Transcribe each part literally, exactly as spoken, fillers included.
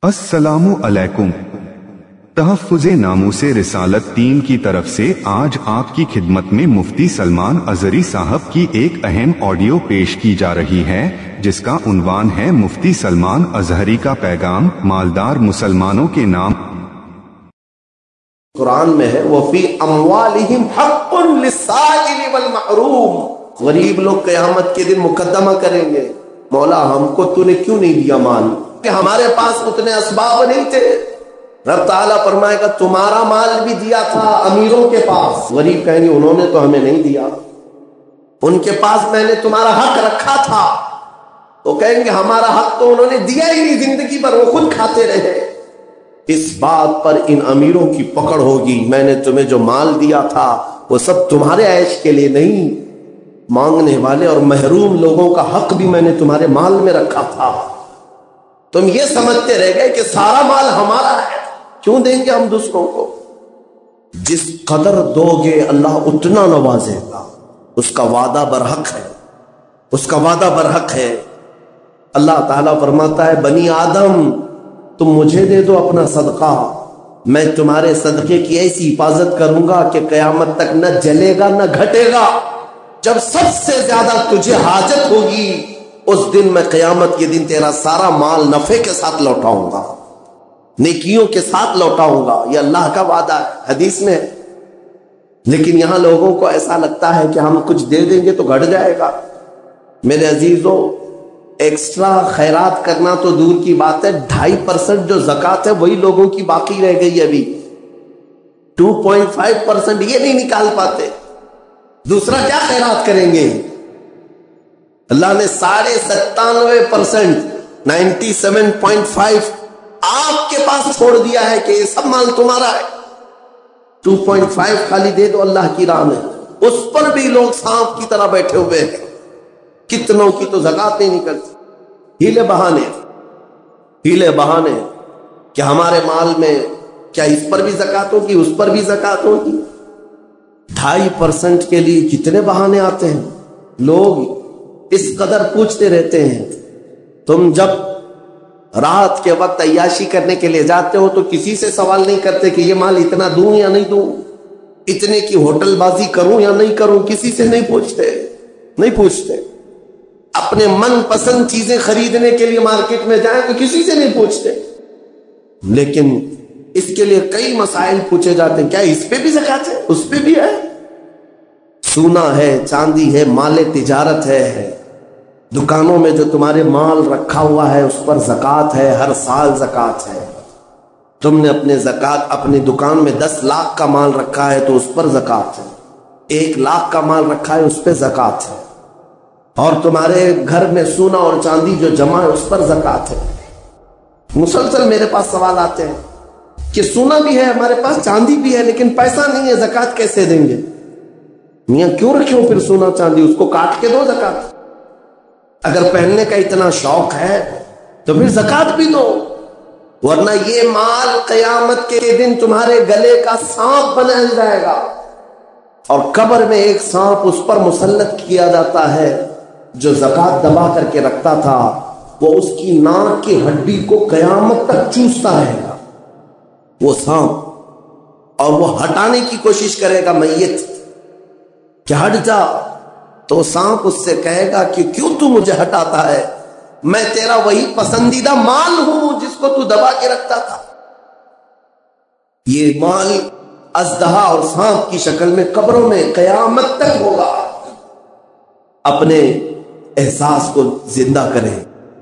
अस्सलामु अलैकुम। तहफ़्फ़ुज़े नामूसे रिसालत टीम की तरफ से आज आपकी खिदमत में मुफ्ती सलमान अज़हरी साहब की एक अहम ऑडियो पेश की जा रही है, जिसका उन्वान है मुफ्ती सलमान अज़हरी का पैगाम मालदार मुसलमानों के नाम। कुरान में है वफ़ी अम्वालिहिम हक़्क़ुन लिस्साइल वल महरूम। गरीब लोग क़यामत के दिन मुकद्दमा करेंगे, मौला हमको तूने क्यों नहीं दिया माल, कि हमारे पास उतने असबाब नहीं थे। रब ताला फरमाएगा तुम्हारा माल भी दिया था अमीरों के पास। गरीब कहेंगे उन्होंने तो हमें नहीं दिया, उनके पास मैंने तुम्हारा हक रखा था। तो कहेंगे हमारा हक तो उन्होंने दिया ही नहीं, जिंदगी भर वो खुद खाते रहे। इस बात पर इन अमीरों की पकड़ होगी, मैंने तुम्हें जो माल दिया था वो सब तुम्हारे ऐश के लिए नहीं, मांगने वाले और महरूम लोगों का हक भी मैंने तुम्हारे माल में रखा था। तुम ये समझते रह गए कि सारा माल हमारा है, क्यों देंगे हम दूसरों को। जिस कदर दोगे अल्लाह उतना नवाजेगा, उसका वादा बरहक है, उसका वादा बरहक है। अल्लाह ताला फरमाता है बनी आदम तुम मुझे दे दो अपना सदका, मैं तुम्हारे सदके की ऐसी हिफाजत करूंगा कि कयामत तक न जलेगा न घटेगा। जब सबसे ज्यादा तुझे हाजत होगी उस दिन मैं कयामत के दिन तेरा सारा माल नफे के साथ लौटाऊंगा, नेकियों के साथ लौटाऊंगा। ये अल्लाह का वादा है, हदीस में। लेकिन यहां लोगों को ऐसा लगता है कि हम कुछ दे देंगे तो घट जाएगा। मेरे अजीजों, एक्स्ट्रा खैरात करना तो दूर की बात है, ढाई परसेंट जो ज़कात है वही लोगों की बाकी रह गई। अभी टू पॉइंट फाइव परसेंट ये नहीं निकाल पाते, दूसरा क्या खैरात करेंगे। अल्लाह ने साढ़े सत्तानवे percent ninety seven point five आपके पास छोड़ दिया है कि ये सब माल तुम्हारा है। टू पॉइंट फाइव खाली दे दो अल्लाह की राह में, उस पर भी लोग सांप की तरह बैठे हुए हैं। कितनों की तो ज़कात नहीं निकलती, हीले बहाने हीले बहाने कि हमारे माल में क्या इस पर भी ज़कात होगी, उस पर भी ज़कात होगी। ढाई परसेंट के लिए कितने बहाने आते हैं। लोग इस कदर पूछते रहते हैं। तुम जब रात के वक्त अय्याशी करने के लिए जाते हो तो किसी से सवाल नहीं करते कि ये माल इतना दूं या नहीं दूं, इतने की होटलबाजी करूं या नहीं करूं, किसी से नहीं पूछते नहीं पूछते अपने मन पसंद चीजें खरीदने के लिए मार्केट में जाएं तो किसी से नहीं पूछते। लेकिन इसके लिए कई मसाइल पूछे जाते हैं, क्या इस पे भी ज़कात है, उस पे भी है। सोना है, चांदी है, माले तिजारत है, दुकानों में जो तुम्हारे माल रखा हुआ है उस पर ज़कात है, हर साल ज़कात है। तुमने अपने ज़कात अपनी दुकान में दस लाख का माल रखा है तो उस पर ज़कात है, एक लाख का माल रखा है उस पर ज़कात है, और तुम्हारे घर में सोना और चांदी जो जमा है उस पर ज़कात है। मुसलसल मेरे पास सवाल आते हैं कि सोना भी है हमारे पास, चांदी भी है, लेकिन पैसा नहीं है, ज़कात कैसे देंगे। मियाँ क्यों रखे हो फिर सोना चांदी, उसको काट के दो ज़कात। अगर पहनने का इतना शौक है तो फिर ज़कात भी दो, वरना ये माल क़यामत के दिन तुम्हारे गले का सांप बना जाएगा। और कब्र में एक सांप उस पर मुसल्लत किया जाता है जो ज़कात दबा करके रखता था, वो उसकी नाक की हड्डी को क़यामत तक चूसता रहेगा वो सांप, और वो हटाने की कोशिश करेगा मैयत कि हट जा। तो सांप उससे कहेगा कि क्यों तू मुझे हटाता है, मैं तेरा वही पसंदीदा माल हूं जिसको तू दबा के रखता था। ये माल अज़दहा और सांप की शक्ल में कब्रों में कयामत तक होगा। अपने एहसास को जिंदा करें।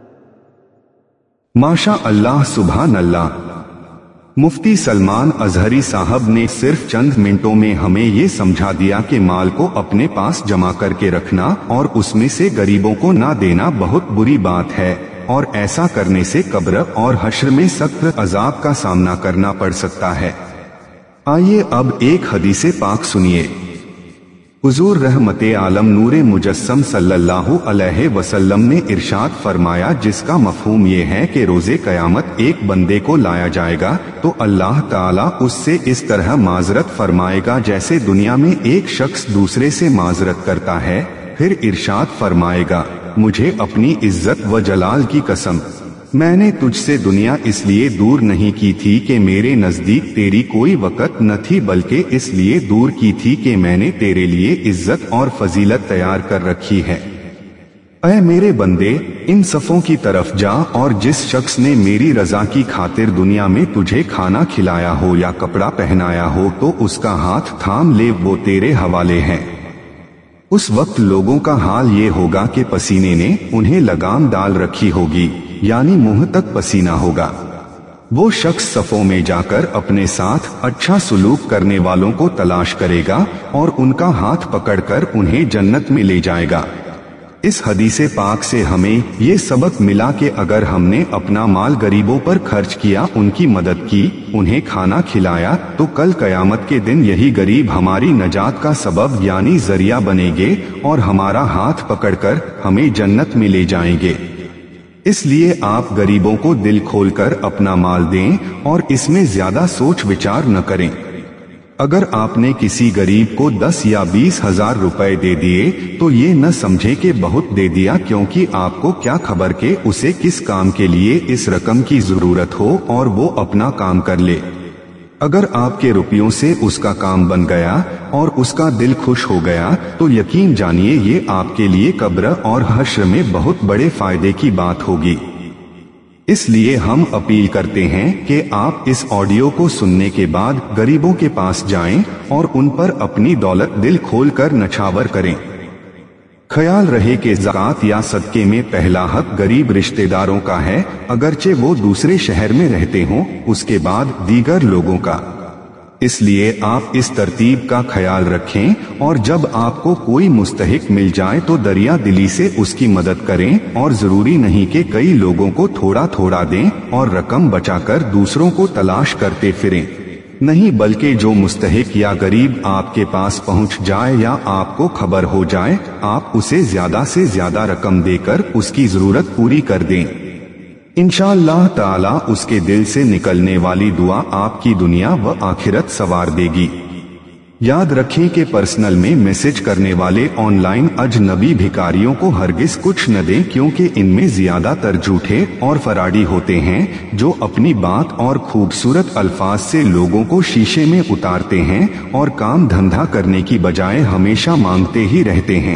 माशा अल्लाह, सुभान अल्लाह। मुफ्ती सलमान अज़हरी साहब ने सिर्फ चंद मिनटों में हमें ये समझा दिया कि माल को अपने पास जमा करके रखना और उसमें से गरीबों को ना देना बहुत बुरी बात है, और ऐसा करने से कब्र और हश्र में सख्त अजाब का सामना करना पड़ सकता है। आइए अब एक हदीसे पाक सुनिए। हुजूर रहमते आलम नूरे मुजस्सम सल्लल्लाहु अलैहि वसल्लम ने इरशाद फरमाया, जिसका मफहूम ये है कि रोजे कयामत एक बंदे को लाया जाएगा तो अल्लाह ताला उससे इस तरह माजरत फरमाएगा जैसे दुनिया में एक शख्स दूसरे से माजरत करता है। फिर इरशाद फरमाएगा, मुझे अपनी इज्जत व जलाल की कसम, میں نے تجھ سے دنیا اس لیے دور نہیں کی تھی کہ میرے نزدیک تیری کوئی وقت نہ تھی، بلکہ اس لیے دور کی تھی کہ میں نے تیرے لیے عزت اور فضیلت تیار کر رکھی ہے۔ اے میرے بندے، ان صفوں کی طرف جا، اور جس شخص نے میری رضا کی خاطر دنیا میں تجھے کھانا کھلایا ہو یا کپڑا پہنایا ہو تو اس کا ہاتھ تھام لے، وہ تیرے حوالے ہے۔ اس وقت لوگوں کا حال یہ ہوگا کہ پسینے نے انہیں لگام ڈال رکھی ہوگی، یعنی منہ تک پسینہ ہوگا۔ وہ شخص صفوں میں جا کر اپنے ساتھ اچھا سلوک کرنے والوں کو تلاش کرے گا اور ان کا ہاتھ پکڑ کر انہیں جنت میں لے جائے گا۔ اس حدیث پاک سے ہمیں یہ سبق ملا کہ اگر ہم نے اپنا مال غریبوں پر خرچ کیا، ان کی مدد کی، انہیں کھانا کھلایا، تو کل قیامت کے دن یہی غریب ہماری نجات کا سبب یعنی ذریعہ بنیں گے اور ہمارا ہاتھ پکڑ کر ہمیں جنت میں لے جائیں گے۔ اس لیے آپ غریبوں کو دل کھول کر اپنا مال دیں اور اس میں زیادہ سوچ وچار نہ کریں۔ اگر آپ نے کسی غریب کو دس یا بیس ہزار روپے دے دیے تو یہ نہ سمجھے کہ بہت دے دیا، کیونکہ آپ کو کیا خبر کہ اسے کس کام کے لیے اس رقم کی ضرورت ہو اور وہ اپنا کام کر لے۔ اگر آپ کے روپیوں سے اس کا کام بن گیا اور اس کا دل خوش ہو گیا تو یقین جانیے یہ آپ کے لیے قبر اور حشر میں بہت بڑے فائدے کی بات ہوگی۔ اس لیے ہم اپیل کرتے ہیں کہ آپ اس آڈیو کو سننے کے بعد غریبوں کے پاس جائیں اور ان پر اپنی دولت دل کھول کر نچھاور کریں۔ خیال رہے کہ زکوٰۃ یا صدقے میں پہلا حق غریب رشتہ داروں کا ہے، اگرچہ وہ دوسرے شہر میں رہتے ہوں، اس کے بعد دیگر لوگوں کا۔ اس لیے آپ اس ترتیب کا خیال رکھیں، اور جب آپ کو کوئی مستحق مل جائے تو دریا دلی سے اس کی مدد کریں، اور ضروری نہیں کہ کئی لوگوں کو تھوڑا تھوڑا دیں اور رقم بچا کر دوسروں کو تلاش کرتے پھریں۔ نہیں، بلکہ جو مستحق یا غریب آپ کے پاس پہنچ جائے یا آپ کو خبر ہو جائے، آپ اسے زیادہ سے زیادہ رقم دے کر اس کی ضرورت پوری کر دیں۔ انشاءاللہ تعالی اس کے دل سے نکلنے والی دعا آپ کی دنیا و آخرت سنوار دے گی۔ یاد رکھیں کہ پرسنل میں میسج کرنے والے آن لائن اجنبی بھکاریوں کو ہرگز کچھ نہ دیں، کیونکہ ان میں زیادہ تر جھوٹے اور فراڈی ہوتے ہیں جو اپنی بات اور خوبصورت الفاظ سے لوگوں کو شیشے میں اتارتے ہیں اور کام دھندہ کرنے کی بجائے ہمیشہ مانگتے ہی رہتے ہیں۔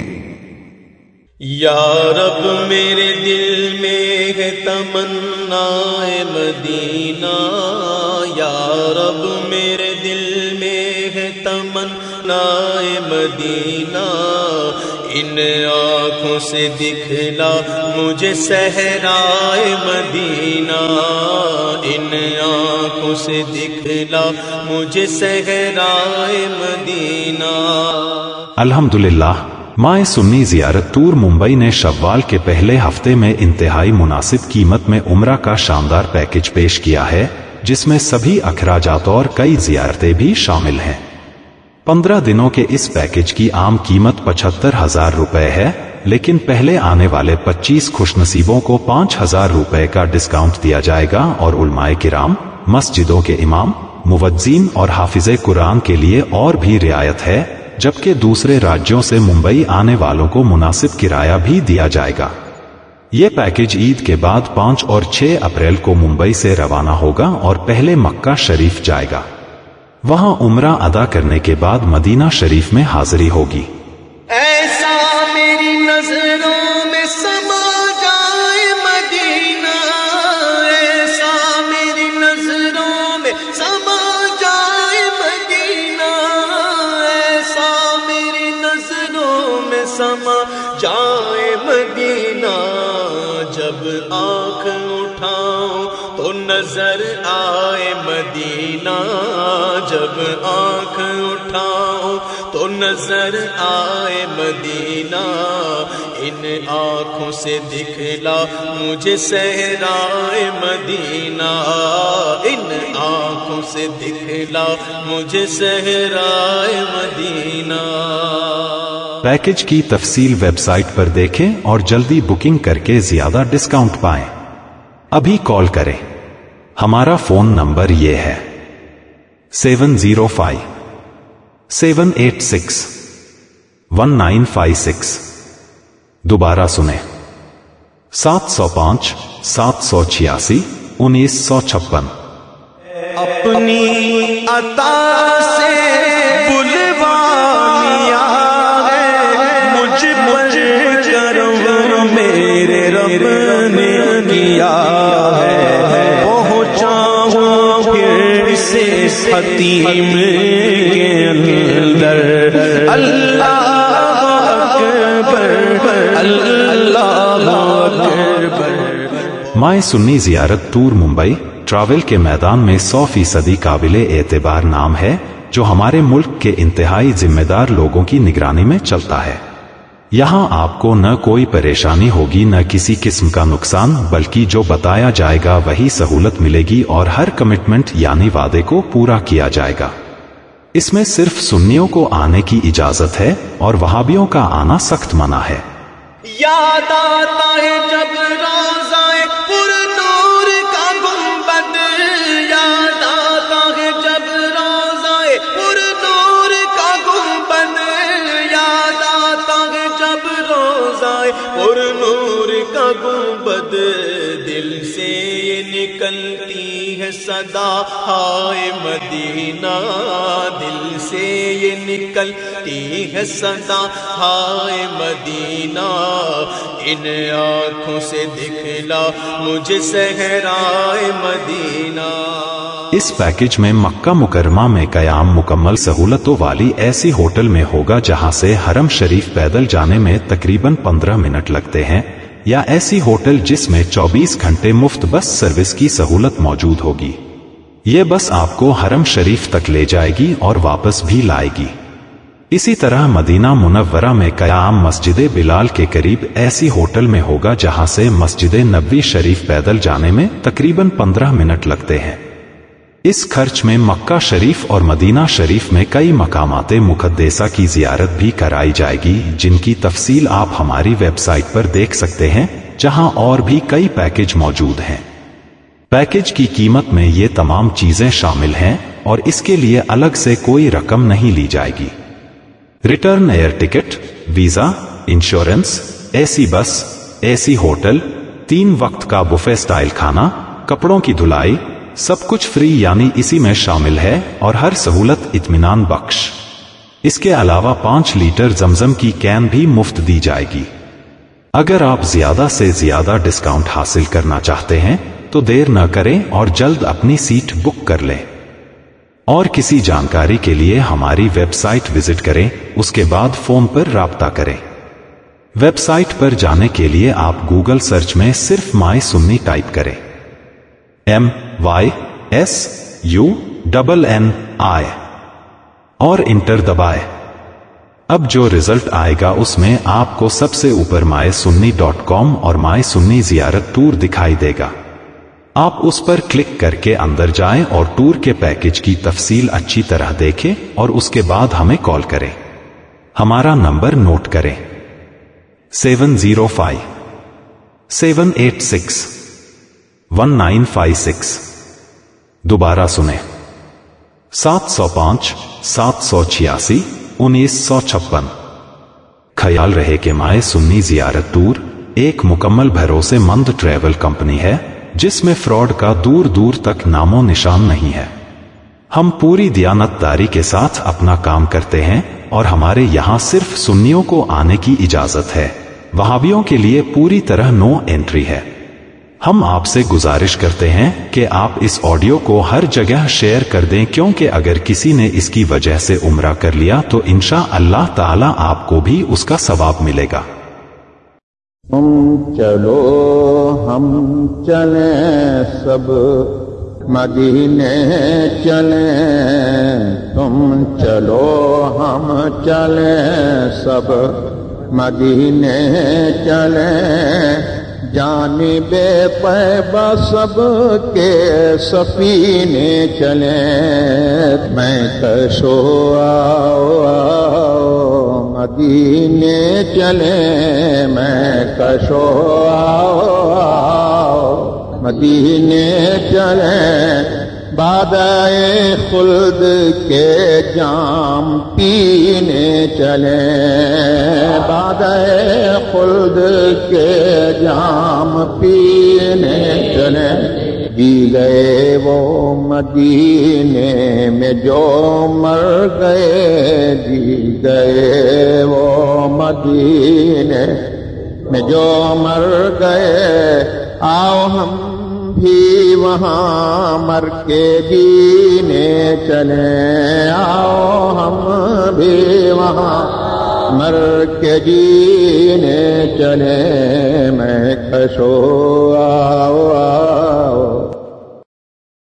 یا رب میرے دل میں ہے تمنا مدینہ، یا رب میرے دل میں ہے تمنا مدینہ، ان آنکھوں سے دکھلا مجھے صحرائے مدینہ، ان آنکھوں سے دکھلا مجھے صحرائے مدینہ۔ الحمدللہ، مائے سنی زیارت ٹور ممبئی نے شوال کے پہلے ہفتے میں انتہائی مناسب قیمت میں عمرہ کا شاندار پیکج پیش کیا ہے، جس میں سبھی اخراجات اور کئی زیارتیں بھی شامل ہیں۔ پندرہ دنوں کے اس پیکج کی عام قیمت پچہتر ہزار روپے ہے، لیکن پہلے آنے والے پچیس خوش نصیبوں کو پانچ ہزار روپے کا ڈسکاؤنٹ دیا جائے گا، اور علماء کرام، مسجدوں کے امام، موذین اور حافظ قرآن کے لیے اور بھی رعایت ہے، جبکہ دوسرے راجیوں سے ممبئی آنے والوں کو مناسب کرایہ بھی دیا جائے گا۔ یہ پیکج عید کے بعد پانچ اور چھ اپریل کو ممبئی سے روانہ ہوگا اور پہلے مکہ شریف جائے گا۔ وہاں عمرہ ادا کرنے کے بعد مدینہ شریف میں حاضری ہوگی۔ ایسا میری نظروں میں سما جائے مدینہ، ایسا میری نظروں میں سما جائے مدینہ، ایسا میری نظروں میں سما جائے مدینہ، جب آنکھ اٹھاؤں تو نظر آئے مدینہ، جب آنکھ اٹھاؤں تو نظر آئے مدینہ، ان آنکھوں سے دکھلا مجھے صحرائے مدینہ، ان آنکھوں سے دکھلا مجھے صحرائے مدینہ۔ پیکج کی تفصیل ویب سائٹ پر دیکھیں اور جلدی بکنگ کر کے زیادہ ڈسکاؤنٹ پائیں۔ ابھی کال کریں، ہمارا فون نمبر یہ ہے seven zero five seven eight six one nine five six. دوبارہ سنیں، سات سو پانچ सात सौ छियासी उन्नीस सौ छप्पन। अपनी अता से बुलवा लिया है मुझ पर करम मेरे रब ने किया है। पहुंचा हूँ फिर से हतीम के अंदर अल्लाह अकबर अल्लाह अकबर। माए सुन्नी जियारत टूर मुंबई ट्रैवल के मैदान में सौ फीसदी काबिले एतबार नाम है जो हमारे मुल्क के इंतहाई जिम्मेदार लोगों की निगरानी में चलता है। यहाँ आपको न कोई परेशानी होगी न किसी किस्म का नुकसान, बल्कि जो बताया जाएगा वही सहूलत मिलेगी और हर कमिटमेंट यानी वादे को पूरा किया जाएगा। इसमें सिर्फ सुन्नियों को आने की इजाजत है और वहाबियों का आना सख्त मना है। याद आता है जब रोज़ाए पुरनूर का गुंबद, याद आता है जब रोज़ाए पुरनूर का गुंबद, याद आता है जब रोज़ाए पुरनूर का गुंबद। दिल से ये निकलती है सदा हाय मदीना, दिल से ये निकलती है सदा हाय मदीना। इन आँखों से दिखला मुझे सहराए मदीना। इस पैकेज में मक्का मुकरमा में कयाम मुकम्मल सहूलतों वाली ऐसी होटल में होगा जहां से हरम शरीफ पैदल जाने में तकरीबन पंद्रह मिनट लगते हैं, या ऐसी होटल जिसमें चौबीस घंटे मुफ्त बस सर्विस की सहूलत मौजूद होगी। ये बस आपको हरम शरीफ तक ले जाएगी और वापस भी लाएगी। इसी तरह मदीना मुनव्वरा में कयाम मस्जिद बिलाल के करीब ऐसी होटल में होगा जहां से मस्जिद नबवी शरीफ पैदल जाने में तकरीबन पंद्रह मिनट लगते हैं। इस खर्च में मक्का शरीफ और मदीना शरीफ में कई मकामाते मुकद्देसा की जियारत भी कराई जाएगी, जिनकी तफसील आप हमारी वेबसाइट पर देख सकते हैं, जहां और भी कई पैकेज मौजूद हैं। पैकेज की कीमत में ये तमाम चीजें शामिल हैं और इसके लिए अलग से कोई रकम नहीं ली जाएगी। Return air ticket, visa, insurance, AC bus, AC hotel, तीन वक्त का बुफे स्टाइल खाना, कपड़ों की धुलाई, सब कुछ फ्री यानी इसी में शामिल है और हर सहूलत इत्मीनान बख्श। इसके अलावा पांच लीटर जमजम की कैन भी मुफ्त दी जाएगी। अगर आप ज्यादा से ज्यादा डिस्काउंट हासिल करना चाहते हैं तो देर न करें और जल्द अपनी सीट बुक कर लें। और किसी जानकारी के लिए हमारी वेबसाइट विजिट करें, उसके बाद फोन पर राब्ता करें। वेबसाइट पर जाने के लिए आप गूगल सर्च में सिर्फ माई सुन्नी टाइप करें, M Y S U double N I, और इंटर दबाए। अब जो रिजल्ट आएगा उसमें आपको सबसे ऊपर माय सुन्नी डॉट कॉम और माय सुन्नी जियारत टूर दिखाई देगा। आप उस पर क्लिक करके अंदर जाएं और टूर के पैकेज की तफसील अच्छी तरह देखें और उसके बाद हमें कॉल करें। हमारा नंबर नोट करें, seven zero five seven eight six one nine five six. दोबारा सुने, सात सौ पांच सात सौ छियासी उन्नीस सौ छप्पन। ख्याल रहे कि माए सुन्नी जियारत टूर एक मुकम्मल भरोसेमंद ट्रैवल कंपनी है जिसमें फ्रॉड का दूर दूर तक नामो निशान नहीं है। हम पूरी दियानतदारी के साथ अपना काम करते हैं और हमारे यहाँ सिर्फ सुन्नियों को आने की इजाजत है। वहाबियों के लिए पूरी तरह नो एंट्री है। हम आपसे गुजारिश करते हैं कि आप इस ऑडियो को हर जगह शेयर कर दें, क्योंकि अगर किसी ने इसकी वजह से उम्रा कर लिया तो इंशा अल्लाह ताला आपको भी उसका सवाब मिलेगा। तुम चलो हम चले सब मदीने चले, तुम चलो हम चले सब मदीने चले, जानिबे तैबा सब के सफीने चले। मैं कशो आओ आओ मदीने चले, मैं कशो आओ आओ मदीने चले, بادائے خلد کے جام پینے چلیں، بادائے خلد کے جام پینے چلیں، جی گئے وہ مدینے میں جو مر گئے، جی گئے وہ مدینے میں جو مر گئے، آؤ ہم بھی وہاں مر کے جینے چلیں، آؤ ہم بھی وہاں مر کے جینے چلیں، میں کشو آؤ آؤ